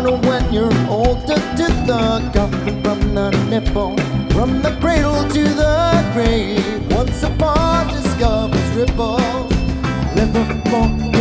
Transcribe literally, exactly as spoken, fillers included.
wonder when you're older to the coffin from the nipple, from the cradle to the grave. Once upon discovers ripples, Liverpool.